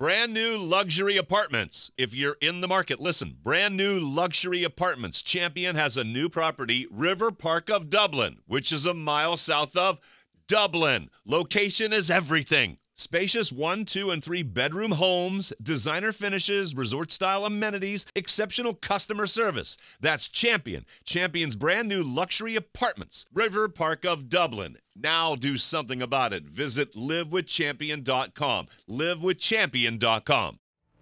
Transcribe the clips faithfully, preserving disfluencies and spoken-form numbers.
Brand new luxury apartments. If you're in the market, listen. Brand new luxury apartments. Champion has a new property, River Park of Dublin, which is a mile south of Dublin. Location is everything. Spacious one, two, and three bedroom homes, designer finishes, resort-style amenities, exceptional customer service. That's Champion. Champion's brand new luxury apartments. River Park of Dublin. Now do something about it. Visit live with champion dot com. live with champion dot com.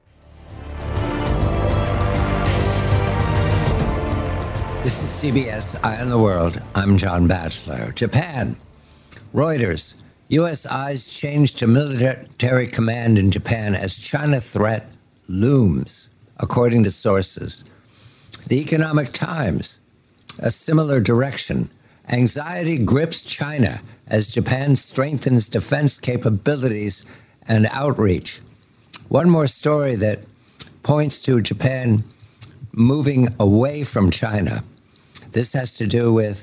This is C B S Eye on the World. I'm John Batchelor. Japan. Reuters. U S eyes change to military command in Japan as China threat looms, according to sources. The Economic Times. A similar direction. Anxiety grips China as Japan strengthens defense capabilities and outreach. One more story that points to Japan moving away from China. This has to do with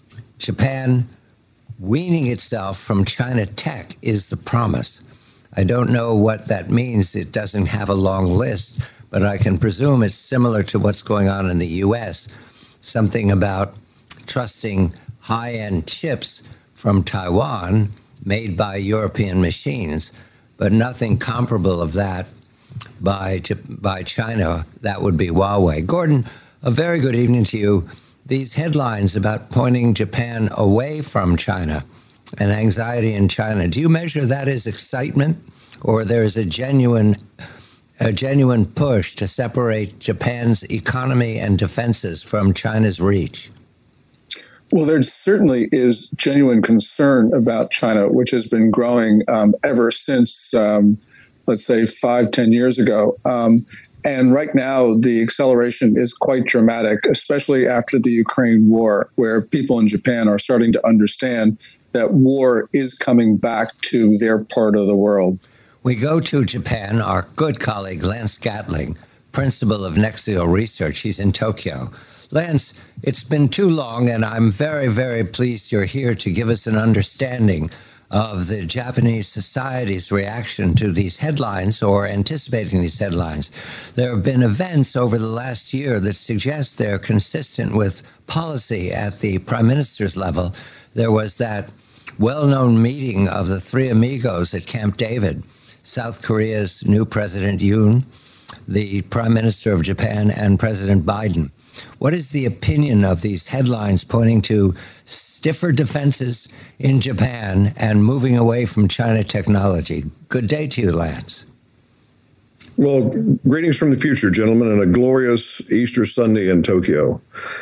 Japan weaning itself from China tech is the promise. I don't know what that means. It doesn't have a long list, but I can presume it's similar to what's going on in the U S. Something about trusting high-end chips from Taiwan made by European machines, but nothing comparable of that by, by China. That would be Huawei. Gordon, a very good evening to you. These headlines about pointing Japan away from China and anxiety in China, do you measure that as excitement, or there's a genuine, a genuine push to separate Japan's economy and defenses from China's reach? Well, there certainly is genuine concern about China, which has been growing um, ever since, um, let's say, five, ten years ago. Um, And right now, the acceleration is quite dramatic, especially after the Ukraine war, where people in Japan are starting to understand that war is coming back to their part of the world. We go to Japan. Our good colleague, Lance Gatling, principal of Nexio Research, he's in Tokyo. Lance, it's been too long, and I'm very, very pleased you're here to give us an understanding of the Japanese society's reaction to these headlines or anticipating these headlines. There have been events over the last year that suggest they're consistent with policy at the prime minister's level. There was that well-known meeting of the three amigos at Camp David, South Korea's new President Yoon, the Prime Minister of Japan, and President Biden. What is the opinion of these headlines pointing to stiffer defenses in Japan and moving away from China technology? Good day to you, Lance. Well, greetings from the future, gentlemen, and a glorious Easter Sunday in Tokyo.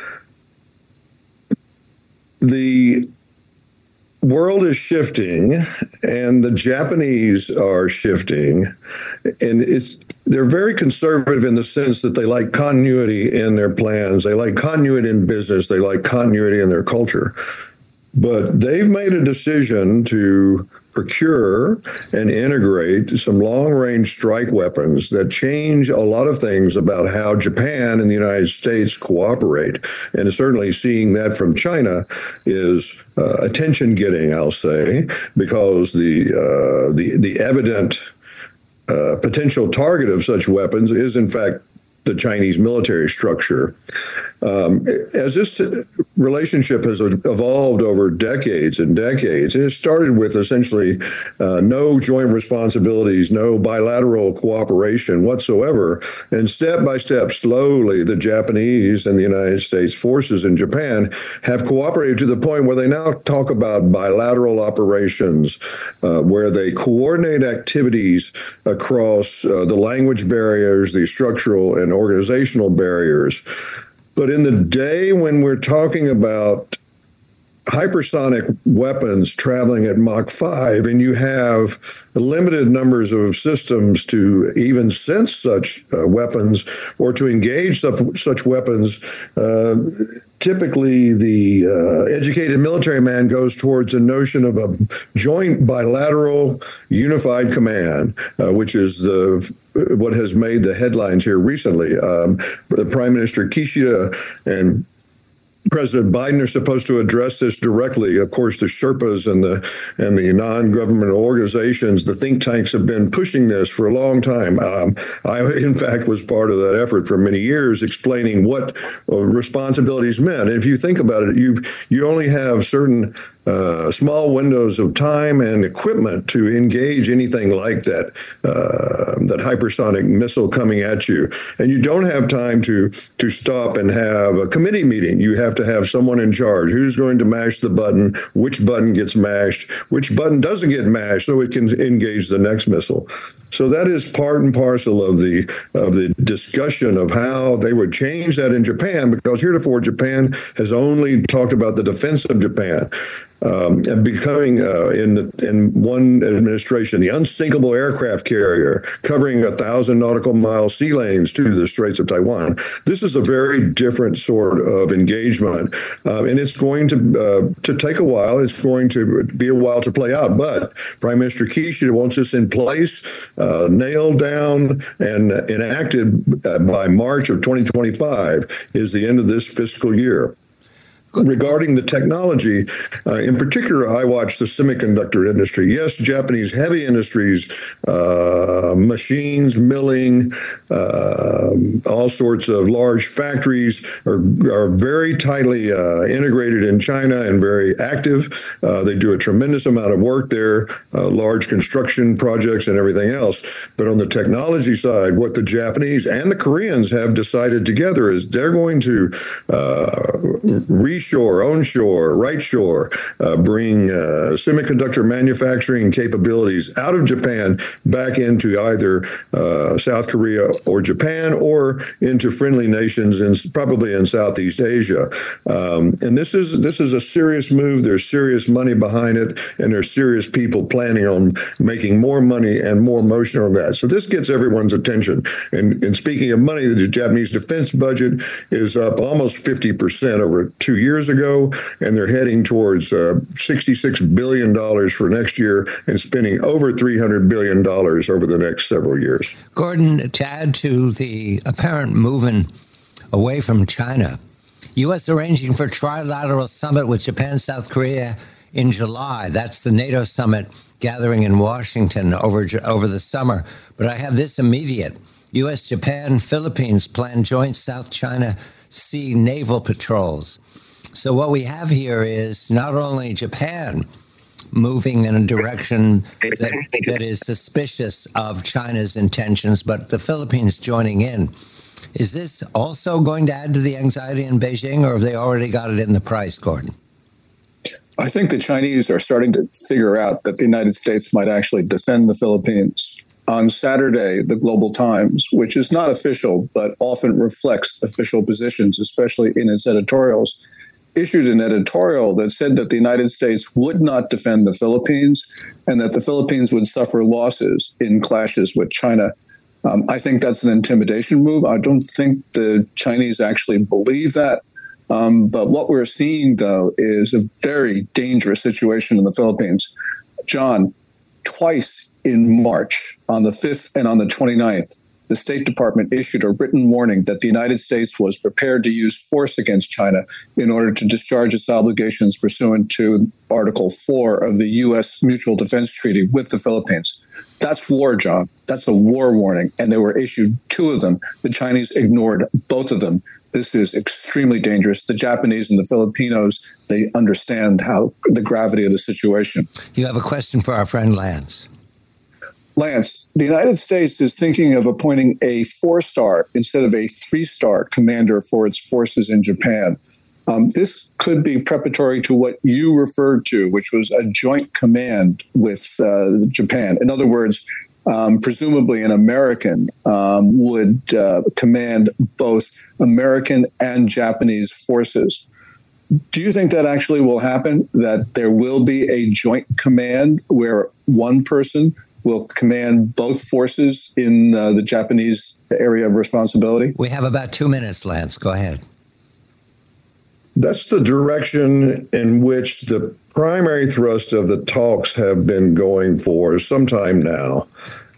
The world is shifting, and the Japanese are shifting, and it's they're very conservative in the sense that they like continuity in their plans. They like continuity in business. They like continuity in their culture. But they've made a decision to procure and integrate some long-range strike weapons that change a lot of things about how Japan and the United States cooperate. And certainly seeing that from China is uh, attention-getting, I'll say, because the uh, the the evident uh, potential target of such weapons is, in fact, the Chinese military structure. Um, as this relationship has evolved over decades and decades, it started with essentially uh, no joint responsibilities, no bilateral cooperation whatsoever. And step by step, slowly, the Japanese and the United States forces in Japan have cooperated to the point where they now talk about bilateral operations, uh, where they coordinate activities across uh, the language barriers, the structural and organizational barriers. But in the day when we're talking about hypersonic weapons traveling at Mach five, and you have limited numbers of systems to even sense such uh, weapons or to engage such, such weapons, uh, typically the uh, educated military man goes towards a notion of a joint bilateral unified command, uh, which is the what has made the headlines here recently. Um, the Prime Minister Kishida and President Biden are supposed to address this directly. Of course, the Sherpas and the and the non-governmental organizations, the think tanks, have been pushing this for a long time. Um, I, in fact, was part of that effort for many years, explaining what uh, responsibilities meant. And if you think about it, you you only have certain Uh, small windows of time and equipment to engage anything like that, uh, that hypersonic missile coming at you. And you don't have time to to stop and have a committee meeting. You have to have someone in charge. Who's going to mash the button? Which button gets mashed? Which button doesn't get mashed so it can engage the next missile? So that is part and parcel of the of the discussion of how they would change that in Japan, because heretofore Japan has only talked about the defense of Japan. Um, and becoming uh, in the, in one administration, the unsinkable aircraft carrier covering a thousand nautical mile sea lanes to the Straits of Taiwan. This is a very different sort of engagement, uh, and it's going to uh, to take a while. It's going to be a while to play out. But Prime Minister Kishida wants this in place, uh, nailed down, and enacted uh, by March of twenty twenty-five is the end of this fiscal year. Regarding the technology, uh, in particular, I watch the semiconductor industry. Yes, Japanese heavy industries, uh, machines, milling, uh, all sorts of large factories are, are very tightly uh, integrated in China and very active. Uh, they do a tremendous amount of work there, uh, large construction projects and everything else. But on the technology side, what the Japanese and the Koreans have decided together is they're going to uh, re shore, onshore, right shore, uh, bring uh, semiconductor manufacturing capabilities out of Japan back into either uh, South Korea or Japan, or into friendly nations and probably in Southeast Asia. Um, and this is this is a serious move. There's serious money behind it, and there's serious people planning on making more money and more motion on that. So this gets everyone's attention. And, and speaking of money, the Japanese defense budget is up almost fifty percent over two years ago, and they're heading towards uh, sixty-six billion dollars for next year and spending over three hundred billion dollars over the next several years. Gordon, to add to the apparent movement away from China, U S arranging for trilateral summit with Japan, South Korea in July. That's the NATO summit gathering in Washington over, over the summer. But I have this immediate. U S, Japan, Philippines plan joint South China Sea naval patrols. So what we have here is not only Japan moving in a direction that, that is suspicious of China's intentions, but the Philippines joining in. Is this also going to add to the anxiety in Beijing, or have they already got it in the price, Gordon? I think the Chinese are starting to figure out that the United States might actually defend the Philippines. On Saturday, the Global Times, which is not official but often reflects official positions, especially in its editorials, issued an editorial that said that the United States would not defend the Philippines and that the Philippines would suffer losses in clashes with China. Um, I think that's an intimidation move. I don't think the Chinese actually believe that. Um, but what we're seeing, though, is a very dangerous situation in the Philippines. John, twice in March, on the fifth and on the twenty-ninth, the State Department issued a written warning that the United States was prepared to use force against China in order to discharge its obligations pursuant to Article four of the U S Mutual Defense Treaty with the Philippines. That's war, John. That's a war warning. And there were issued two of them. The Chinese ignored both of them. This is extremely dangerous. The Japanese and the Filipinos, they understand how the gravity of the situation. You have a question for our friend Lance. Lance, the United States is thinking of appointing a four-star instead of a three-star commander for its forces in Japan. Um, this could be preparatory to what you referred to, which was a joint command with uh, Japan. In other words, um, presumably an American um, would uh, command both American and Japanese forces. Do you think that actually will happen, that there will be a joint command where one person will command both forces in uh, the Japanese area of responsibility? We have about two minutes, Lance. Go ahead. That's the direction in which the primary thrust of the talks have been going for some time now.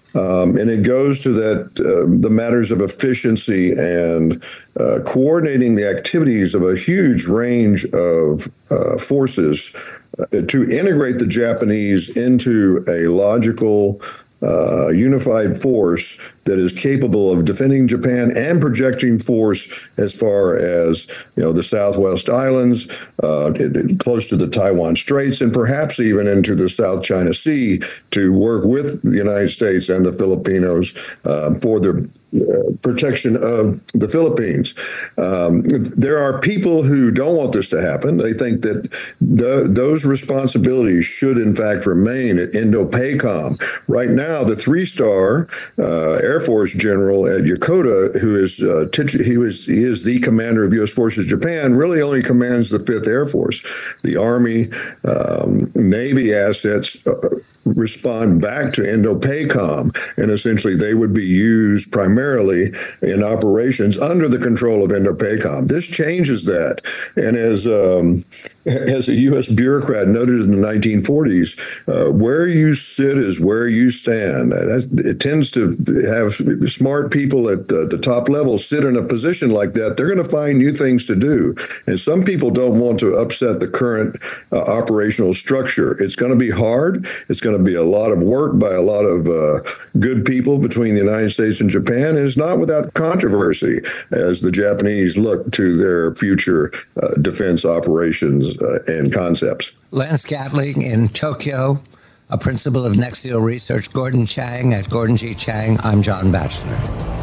Um, and it goes to that uh, the matters of efficiency and uh, coordinating the activities of a huge range of uh, forces uh, to integrate the Japanese into a logical, uh, unified force that is capable of defending Japan and projecting force as far as, you know, the Southwest Islands, uh, it, it, close to the Taiwan Straits, and perhaps even into the South China Sea to work with the United States and the Filipinos uh, for the uh, protection of the Philippines. Um, there are people who don't want this to happen. They think that the, those responsibilities should, in fact, remain at INDOPACOM. Right now, the three-star uh, Air Force General at Yokota, who is uh, titu- he was he is the commander of U S Forces Japan, really only commands the Fifth Air Force. The Army, um, Navy assets Uh, respond back to INDOPACOM, and essentially they would be used primarily in operations under the control of INDOPACOM. This changes that, and as um, as a U S bureaucrat noted in the nineteen forties, uh, where you sit is where you stand. That, it tends to have smart people at the, the top level sit in a position like that. They're going to find new things to do, and some people don't want to upset the current uh, operational structure. It's going to be hard. It's going to be a lot of work by a lot of uh, good people between the United States and Japan, and it's not without controversy as the Japanese look to their future uh, defense operations uh, and concepts. Lance Gatling in Tokyo, a principal of Nexial Research, Gordon Chang at Gordon G. Chang. I'm John Batchelor.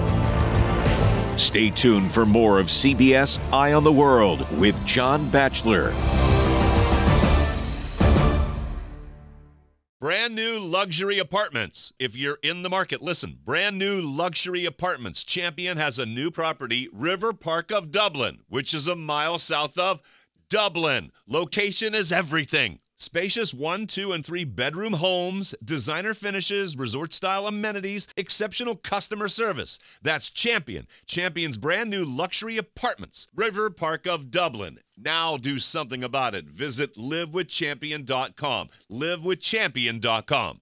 Stay tuned for more of C B S Eye on the World with John Batchelor. Brand new luxury apartments. If you're in the market, listen. Brand new luxury apartments. Champion has a new property, River Park of Dublin, which is a mile south of Dublin. Location is everything. Spacious one, two, and three bedroom homes, designer finishes, resort-style amenities, exceptional customer service. That's Champion. Champion's brand new luxury apartments, River Park of Dublin. Now do something about it. Visit live with champion dot com. live with champion dot com.